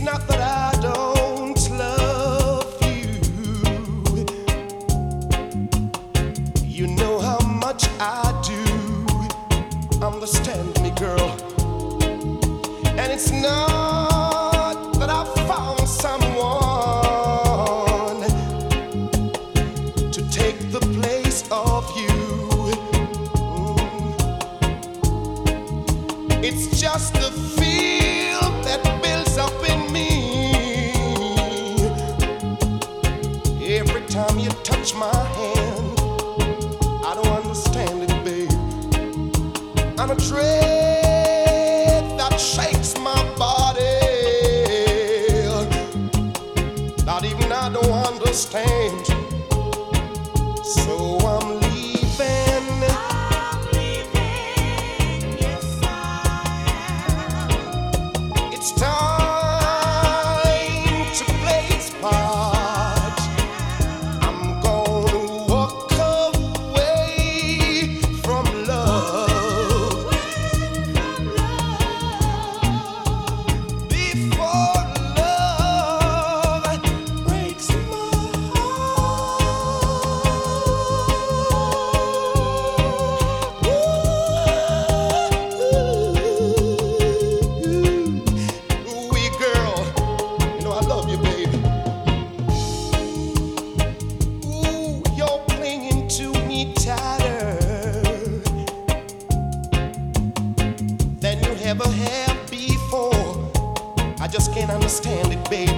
not that I don't love you. You know how much I do. Understand me, girl. And it's not that I found someone to take the place of you. It's just the feel that builds up in me every time you touch my hand. I don't understand it, babe. I'm a dread that shakes my body. Not even I don't understand. So I'm leaving. I'm leaving, yes I am. It's time to play its part. I'm gonna walk away from love before love breaks my heart. Ooh, wee girl, you know I love you, baby. Ooh, you're clinging to me tighter than you ever have before. I just can't understand it, baby.